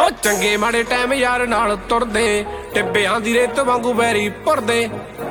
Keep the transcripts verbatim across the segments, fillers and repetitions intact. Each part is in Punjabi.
ਹੋ ਚੰਗੇ ਮਾੜੇ ਟਾਈਮ ਯਾਰ ਨਾਲ ਤੁਰਦੇ ਟਿੱਬਿਆਂ ਦੀ ਰੇਤ ਵਾਂਗੂ ਵੈਰੀ ਭੁਰਦੇ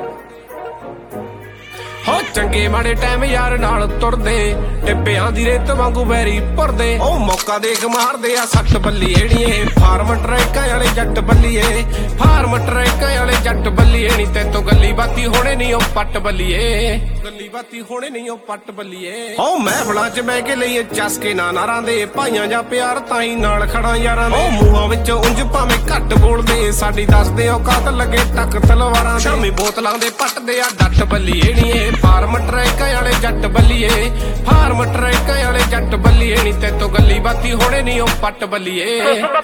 ਹੋ ਚੰਗੇ ਮਾੜੇ ਟਾਈਮ ਯਾਰ ਨਾਲ ਤੁਰਦੇ ਟਿੱਬਿਆਂ ਦੀ ਰੇਤ ਵਾਂਗੂ ਵੈਰੀ ਭੁਰਦੇ ਉਹ ਮੌਕਾ ਦੇਖ ਮਾਰਦੇ ਆ ਸੱਟ ਬੱਲੀਏ ਨੀਏ ਫਾਰਮ ਟਰੈਕਾਂ ਵਾਲੇ ਜੱਟ ਬੱਲੀਏ ਫਾਰਮ ਟਰੈਕਾਂ ਵਾਲੇ ਜੱਟ ਬੱਲੀਏ ਨੀ ਤੈਥੋਂ ਗੱਲੀ ਬਾਤੀ ਹੋਣੇ ਨਹੀਂ ਉਹ ਪੱਟ ਬੱਲੀਏ ਗੱਲੀ ਬਾਤੀ ਹੋਣੇ ਨਹੀਂ ਉਹ ਪੱਟ ਬੱਲੀਏ ਹੋ ਮੈਂ ਬਲਾਂ ਚ ਬਹਿ ਕੇ ਲਈਏ ਚਸਕੇ ਨਾ ਨਾਰਾਂ ਦੇ ਭਾਈਆਂ ਜਾਂ ਪਿਆਰ ਤਾਂ ਹੀ ਨਾਲ ਖੜਾ ਯਾਰਾਂ ਦੇ ਉਹ ਮੂੰਹਾਂ ਵਿੱਚ ਉਂਝ ਭਾਵੇਂ ਘੱਟ ਬੋਲਦੇ ਸਾਡੀ ਦੱਸਦੇ ਔਕਾਤ ਲੱਗੇ ਟੱਕ ਤਲਵਾਰਾਂ ਸ਼ਾਮੀ ਬੋਤਲਾਂ ਦੇ ਪੱਟਦੇ ਆ ਡੱਟ ਬੱਲੀਏ ਨੀਏ ਫਾਰਮ ਟਰੈਕਾਂ ਵਾਲੇ ਜੱਟ ਬੱਲੀਏ ਫਾਰਮ ਟਰੈਕਾਂ ਵਾਲੇ ਜੱਟ ਬੱਲੀਏ ਨੀ ਤੈਥੋਂ ਗੱਲੀ ਬਾਤੀ ਹੋਣੇ ਨਹੀਂ ਉਹ ਪੱਟ ਬੱਲੀਏ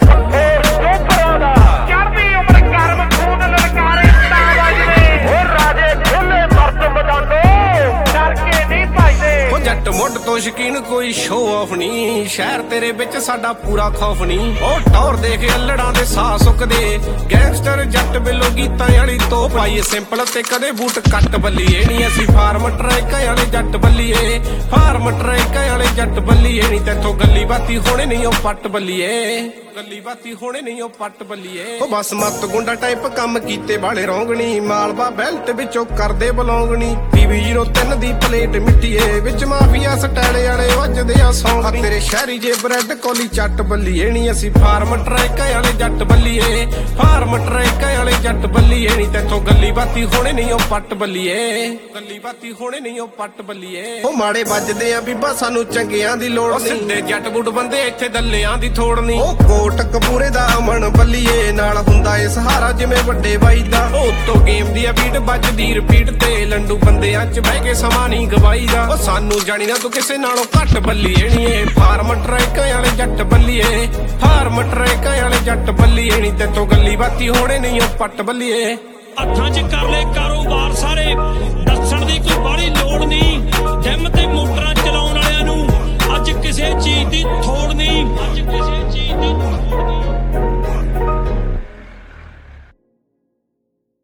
ਚੜ੍ਹਦੀ ਉਮਰ ਕਰਮ ਖੂਨ ਲਲਕਾਰੇ ਤਾਂ ਵੱਜਦੇ ਹੋ ਰਾਜੇ ਢੋਲੇ ਮਰਦ ਮਦਾਨੋ ਡਰ ਕੇ ਨਹੀਂ ਭਜਦੇ ਉਹ ਜੱਟ ਮੁੱਢ ਤੋਂ ਸ਼ਕੀਨ ਕੋਈ ਸ਼ੋ ਆਫ ਨਹੀਂ ਸ਼ਹਿਰ ਤੇਰੇ ਵਿੱਚ ਸਾਡਾ ਪੂਰਾ ਖੌਫ ਨਹੀਂ ਉਹ ਟੌਰ ਦੇਖ ਅਲੜਾਂ ਦੇ ਸਾਹ ਸੁੱਕਦੇ ਗੈਂਗਸਟਰ ਜੱਟ ਬਿੱਲੋ ਗੀਤਾਂ ਵਾਲੀ ਤੋਪ ਪਾਈਏ ਸਿੰਪਲ ਤੇ ਕਦੇ ਬੂਟ ਕੱਟ ਬੱਲੀਏ ਨਹੀਂ ਅਸੀਂ ਫਾਰਮ ਟਰੈਕਾਂ ਵਾਲੇ ਜੱਟ ਬੱਲੀਏ ਫਾਰਮ ਟਰੈਕਾਂ ਵਾਲੇ ਜੱਟ ਬੱਲੀਏ ਨਹੀਂ ਤੈਥੋਂ ਗੱਲੀ ਬਾਤੀ ਹੋਣੇ ਨਹੀਂ ਉਹ ਪੱਟ ਬੱਲੀਏ ਗੱਲੀ ਬਾਤੀ ਹੋਣੇ ਨਹੀਂ ਉਹ ਪੱਟ ਬੱਲੀਏ ਉਹ ਬਸ ਮੱਤ ਗੁੰਡਾ ਟਾਈਪ ਕੰਮ ਕੀਤੇ ਵਾਲੇ ਰੌਂਗਣੀ ਮਾਲਵਾ ਬੈਲਟ ਵਿੱਚੋਂ ਕਰਦੇ ਬਲੌਂਗਣੀ ਪੀਵੀ ਜ਼ੀਰੋ ਤਿੰਨ ਦੀ ਪਲੇਟ ਮਿੱਟੀਏ ਵਿੱਚ ਮਾਫੀਆ ਸਟੈਲੇ ਵਾਲੇ ਵੱਜਦੇ ਆ ਸੌਂ ਤੇਰੇ ਸ਼ਹਿਰੀ ਜੇ ਬ੍ਰੈਡ ਕੋਲੀ ਚੱਟ ਬੱਲੀਏ ਨਹੀਂ ਅਸੀਂ ਫਾਰਮ ਟਰੈਕਾਂ ਵਾਲੇ ਜੱਟ ਬੱਲੀਏ ਫਾਰਮ ਟਰੈਕਾਂ ਵਾਲੇ ਜੱਟ ਬੱਲੀਏ ਨਹੀਂ ਤੈਥੋਂ ਗੱਲੀ ਬਾਤੀ ਹੋਣੇ ਨਹੀਂ ਉਹ ਪੱਟ ਬੱਲੀਏ ਗੱਲੀ ਬਾਤੀ ਹੋਣੇ ਨਹੀਂ ਉਹ ਪੱਟ ਬੱਲੀਏ ਉਹ ਮਾੜੇ ਵੱਜਦੇ ਆ ਬੀਬਾ ਸਾਨੂੰ ਚੰਗਿਆਂ ਦੀ ਲੋੜ ਨਹੀਂ ਸਿੱਧੇ ਜੱਟ ਬੁੱਢ ਬੰਦੇ ਇੱਥੇ ਦੱਲਿਆਂ ਦੀ ਥੋੜ ਨਹੀਂ ਉਹ ਕੋਟ ਕਪੂਰੇ ਦਾ ਅਮਨ ਬੱਲੀਏ ਨਾਲ ਹੁੰਦਾ ਏ ਸਹਾਰਾ ਜਿਵੇਂ ਵੱਡੇ ਬਾਈ ਦਾ ਉਹ ਤੋਂ ਗੇਮ ਦੀ ਆ ਬੀਟ ਵੱਜਦੀ ਰਿਪੀਟ ਤੇ ਲੰਡੂ ਬੰਦਿਆਂ ਚ ਬਹਿ ਕੇ ਸਮਾਂ ਨਹੀਂ ਗਵਾਈਦਾ ਉਹ ਸਾਨੂੰ ਜਾਣੀ ਨਾ ਤੂੰ ਕਿਸੇ ਨਾਲੋਂ ਘੱਟ ਬੱਲੀਏ ਨੀ ਏ ਫਾਰਮ ਟਰੈਕਾਂ ਵਾਲੇ ਜੱਟ ਬੱਲੀਏ ਫਾਰਮ ਟਰੈਕਾਂ ਵਾਲੇ ਜੱਟ ਬੱਲੀਏ ਨੀ ਤੈਥੋਂ ਗੱਲੀ ਬਾਤੀ ਹੋਣੇ ਨਹੀਂ ਉਹ ਪੱਟ ਬੱਲੀਏ ਹੱਥਾਂ 'ਚ ਕਰ ਲੈ ਕਾਰੋਬਾਰ ਸਾਰੇ ਦੱਸਣ ਦੀ ਕੋਈ ਬਾਹਲੀ ਲੋੜ ਨਹੀਂ